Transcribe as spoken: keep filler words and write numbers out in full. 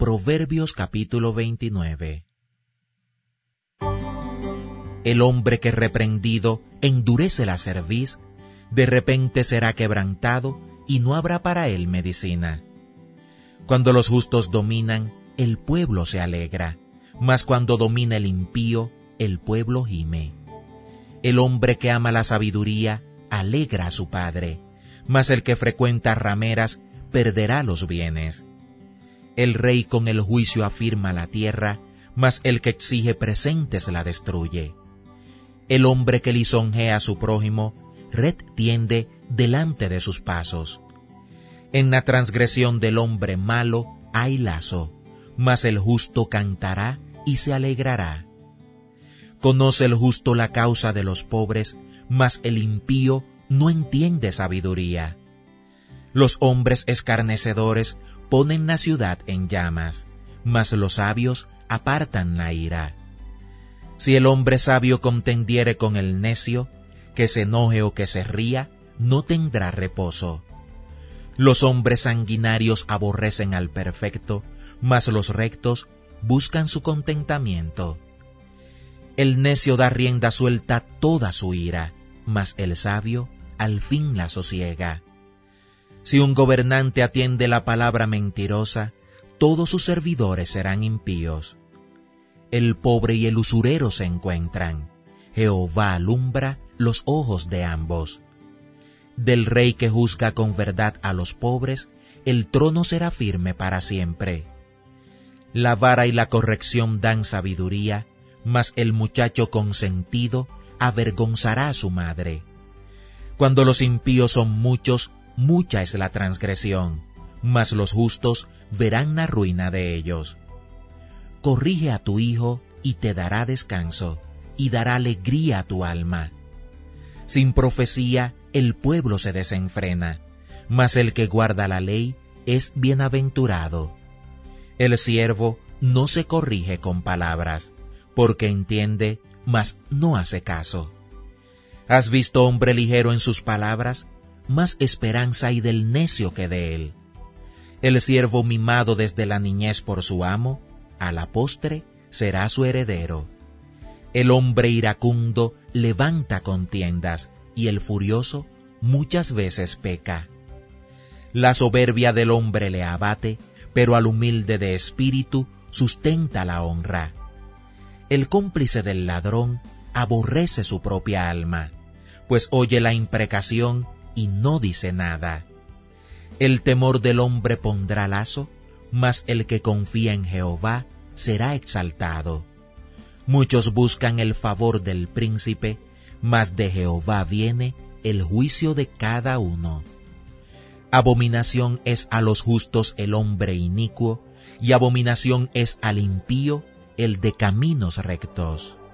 Proverbios capítulo veintinueve. El hombre que reprendido endurece la cerviz, de repente será quebrantado y no habrá para él medicina. Cuando los justos dominan, el pueblo se alegra, mas cuando domina el impío, el pueblo gime. El hombre que ama la sabiduría alegra a su padre, mas el que frecuenta rameras perderá los bienes. El rey con el juicio afirma la tierra, mas el que exige presentes la destruye. El hombre que lisonjea a su prójimo, red tiende delante de sus pasos. En la transgresión del hombre malo hay lazo, mas el justo cantará y se alegrará. Conoce el justo la causa de los pobres, mas el impío no entiende sabiduría. Los hombres escarnecedores ponen la ciudad en llamas, mas los sabios apartan la ira. Si el hombre sabio contendiere con el necio, que se enoje o que se ría, no tendrá reposo. Los hombres sanguinarios aborrecen al perfecto, mas los rectos buscan su contentamiento. El necio da rienda suelta toda su ira, mas el sabio al fin la sosiega. Si un gobernante atiende la palabra mentirosa, todos sus servidores serán impíos. El pobre y el usurero se encuentran. Jehová alumbra los ojos de ambos. Del rey que juzga con verdad a los pobres, el trono será firme para siempre. La vara y la corrección dan sabiduría, mas el muchacho consentido avergonzará a su madre. Cuando los impíos son muchos, mucha es la transgresión, mas los justos verán la ruina de ellos. Corrige a tu hijo y te dará descanso, y dará alegría a tu alma. Sin profecía el pueblo se desenfrena, mas el que guarda la ley es bienaventurado. El siervo no se corrige con palabras, porque entiende, mas no hace caso. ¿Has visto hombre ligero en sus palabras? Más esperanza hay del necio que de él. El siervo mimado desde la niñez por su amo, a la postre será su heredero. El hombre iracundo levanta contiendas, y el furioso muchas veces peca. La soberbia del hombre le abate, pero al humilde de espíritu sustenta la honra. El cómplice del ladrón aborrece su propia alma, pues oye la imprecación y no dice nada. El temor del hombre pondrá lazo, mas el que confía en Jehová será exaltado. Muchos buscan el favor del príncipe, mas de Jehová viene el juicio de cada uno. Abominación es a los justos el hombre inicuo, y abominación es al impío el de caminos rectos.